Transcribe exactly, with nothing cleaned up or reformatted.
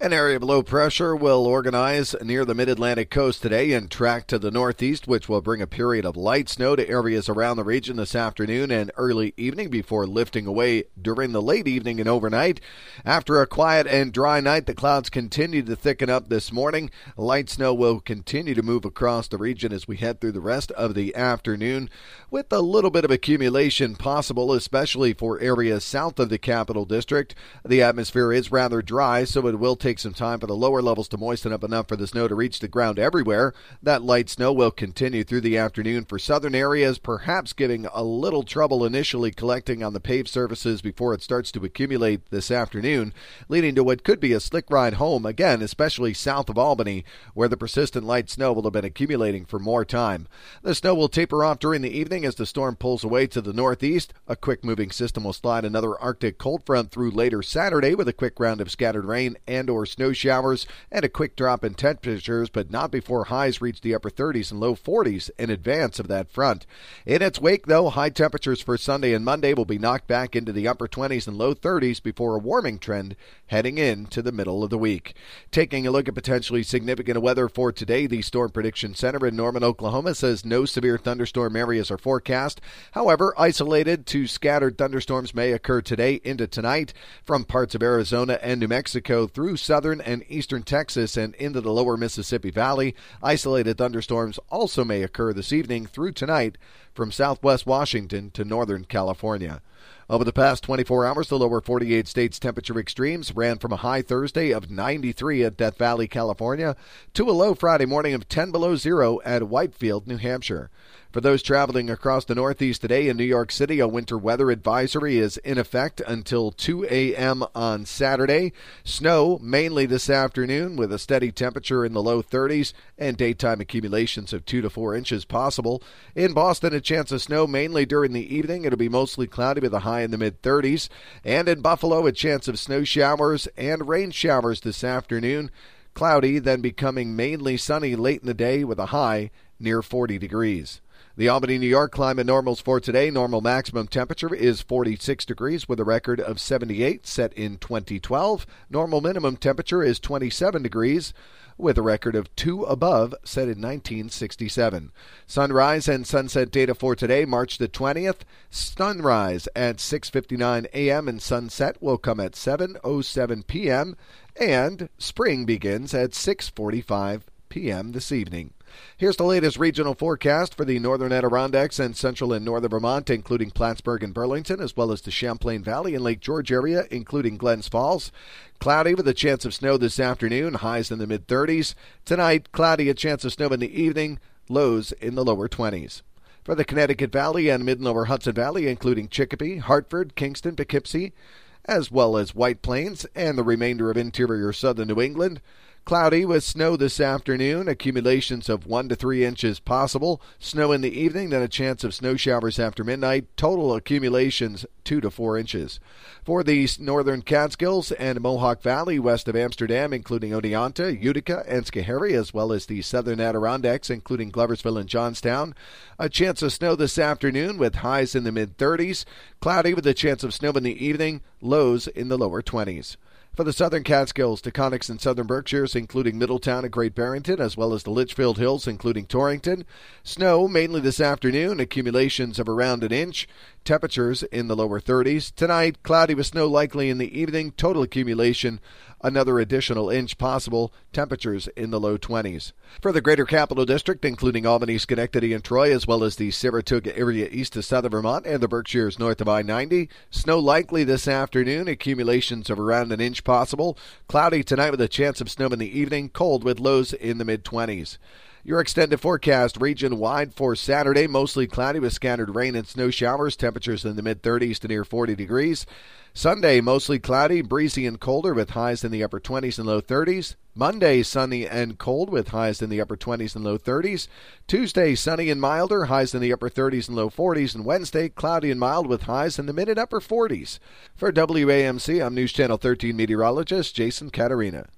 An area of low pressure will organize near the mid-Atlantic coast today and track to the northeast, which will bring a period of light snow to areas around the region this afternoon and early evening before lifting away during the late evening and overnight. After a quiet and dry night, the clouds continue to thicken up this morning. Light snow will continue to move across the region as we head through the rest of the afternoon, with a little bit of accumulation possible, especially for areas south of the Capital District. The atmosphere is rather dry, so it will take Take some time for the lower levels to moisten up enough for the snow to reach the ground everywhere. That light snow will continue through the afternoon for southern areas, perhaps giving a little trouble initially collecting on the paved surfaces before it starts to accumulate this afternoon, leading to what could be a slick ride home, again, especially south of Albany, where the persistent light snow will have been accumulating for more time. The snow will taper off during the evening as the storm pulls away to the northeast. A quick-moving system will slide another Arctic cold front through later Saturday with a quick round of scattered rain and or snow showers and a quick drop in temperatures, but not before highs reach the upper thirties and low forties in advance of that front. In its wake, though, high temperatures for Sunday and Monday will be knocked back into the upper twenties and low thirties before a warming trend heading into the middle of the week. Taking a look at potentially significant weather for today, the Storm Prediction Center in Norman, Oklahoma says no severe thunderstorm areas are forecast. However, isolated to scattered thunderstorms may occur today into tonight from parts of Arizona and New Mexico through southern and eastern Texas and into the lower Mississippi Valley. Isolated thunderstorms also may occur this evening through tonight from southwest Washington to northern California. Over the past twenty-four hours, the lower forty-eight states' temperature extremes ran from a high Thursday of ninety-three at Death Valley, California, to a low Friday morning of ten below zero at Whitefield, New Hampshire. For those traveling across the Northeast today in New York City, a winter weather advisory is in effect until two a.m. on Saturday. Snow mainly this afternoon with a steady temperature in the low thirties and daytime accumulations of two to four inches possible. In Boston, a chance of snow mainly during the evening. It'll be mostly cloudy with a high in the mid-thirties. And in Buffalo, a chance of snow showers and rain showers this afternoon. Cloudy, then becoming mainly sunny late in the day with a high near forty degrees. The Albany, New York climate normals for today. Normal maximum temperature is forty-six degrees with a record of seventy-eight set in twenty twelve. Normal minimum temperature is twenty-seven degrees with a record of two above set in nineteen sixty-seven. Sunrise and sunset data for today, March the twentieth. Sunrise at six fifty-nine a.m. and sunset will come at seven oh seven p.m. and spring begins at six forty-five p.m. this evening. Here's the latest regional forecast for the northern Adirondacks and central and northern Vermont, including Plattsburgh and Burlington, as well as the Champlain Valley and Lake George area, including Glens Falls. Cloudy with a chance of snow this afternoon, highs in the mid-thirties. Tonight, cloudy, a chance of snow in the evening, lows in the lower twenties. For the Connecticut Valley and mid and lower Hudson Valley, including Chicopee, Hartford, Kingston, Poughkeepsie, as well as White Plains and the remainder of interior southern New England. Cloudy with snow this afternoon, accumulations of one to three inches possible. Snow in the evening, then a chance of snow showers after midnight. Total accumulations two to four inches. For the northern Catskills and Mohawk Valley west of Amsterdam, including Oneonta, Utica, and Schoharie, as well as the southern Adirondacks, including Gloversville and Johnstown. A chance of snow this afternoon with highs in the mid-thirties. Cloudy with a chance of snow in the evening, lows in the lower twenties. For the southern Catskills, Taconics and southern Berkshires, including Middletown and Great Barrington, as well as the Litchfield Hills, including Torrington. Snow mainly this afternoon, accumulations of around an inch. Temperatures in the lower thirties. Tonight, cloudy with snow likely in the evening. Total accumulation, another additional inch possible. Temperatures in the low twenties. For the Greater Capital District, including Albany, Schenectady, and Troy, as well as the Saratoga area east of southern Vermont and the Berkshires north of I ninety. Snow likely this afternoon. Accumulations of around an inch possible. Cloudy tonight with a chance of snow in the evening. Cold with lows in the mid-twenties. Your extended forecast region-wide for Saturday, mostly cloudy with scattered rain and snow showers, temperatures in the mid-thirties to near forty degrees. Sunday, mostly cloudy, breezy and colder with highs in the upper twenties and low thirties. Monday, sunny and cold with highs in the upper twenties and low thirties. Tuesday, sunny and milder, highs in the upper thirties and low forties. And Wednesday, cloudy and mild with highs in the mid and upper forties. For W A M C, I'm News Channel thirteen meteorologist Jason Caterina.